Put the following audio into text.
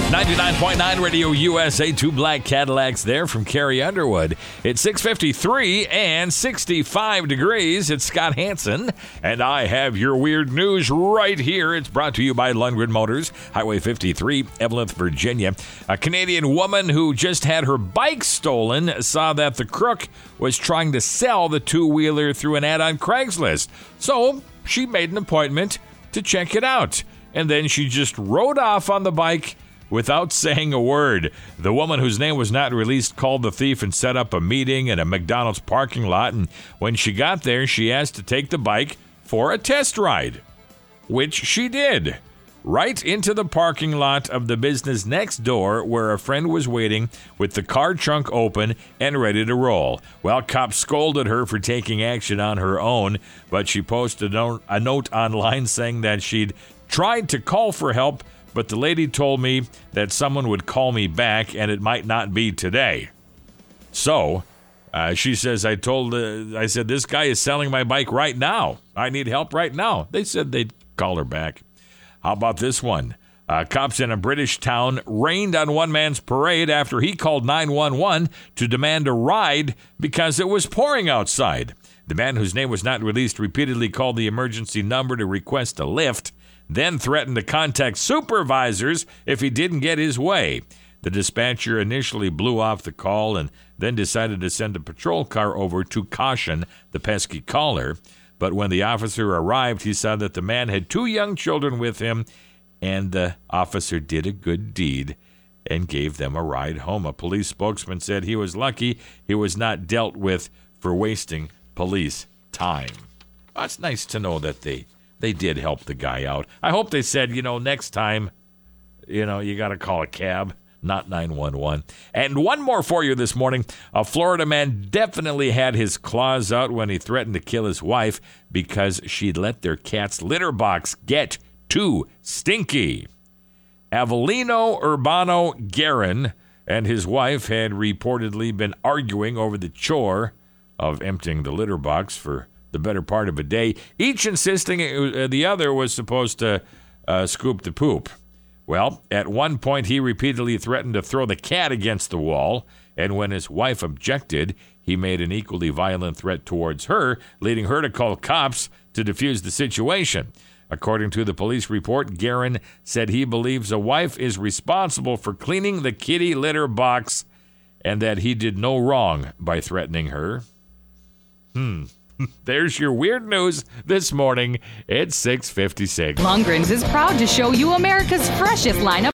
99.9 Radio USA, two black Cadillacs there from Carrie Underwood. It's 6:53 and 65 degrees. It's Scott Hansen, and I have your weird news right here. It's brought to you by Lundgren Motors, Highway 53, Evelyn, Virginia. A Canadian woman who just had her bike stolen saw that the crook was trying to sell the two-wheeler through an ad on Craigslist. So she made an appointment to check it out, and then she just rode off on the bike without saying a word. The woman, whose name was not released, called the thief and set up a meeting in a McDonald's parking lot. And when she got there, she asked to take the bike for a test ride, which she did, right into the parking lot of the business next door, where a friend was waiting with the car trunk open and ready to roll. Well, cops scolded her for taking action on her own, but she posted a note online saying that she'd tried to call for help, but the lady told me that someone would call me back, and it might not be today. So, she says, I said, this guy is selling my bike right now. I need help right now. They said they'd call her back. How about this one? Cops in a British town rained on one man's parade after he called 911 to demand a ride because it was pouring outside. The man, whose name was not released, repeatedly called the emergency number to request a lift, then threatened to contact supervisors if he didn't get his way. The dispatcher initially blew off the call and then decided to send a patrol car over to caution the pesky caller. But when the officer arrived, he saw that the man had two young children with him, and the officer did a good deed and gave them a ride home. A police spokesman said he was lucky he was not dealt with for wasting police time. Well, it's nice to know that they did help the guy out. I hope they said, next time, you got to call a cab, not 911. And one more for you this morning. A Florida man definitely had his claws out when he threatened to kill his wife because she'd let their cat's litter box get too stinky. Avelino Urbano Guerin and his wife had reportedly been arguing over the chore of emptying the litter box for the better part of a day, each insisting the other was supposed to scoop the poop. Well, at one point, he repeatedly threatened to throw the cat against the wall, and when his wife objected, he made an equally violent threat towards her, leading her to call cops to defuse the situation. According to the police report, Guerin said he believes a wife is responsible for cleaning the kitty litter box and that he did no wrong by threatening her. There's your weird news this morning. It's 6:56. Lundgren's is proud to show you America's freshest lineup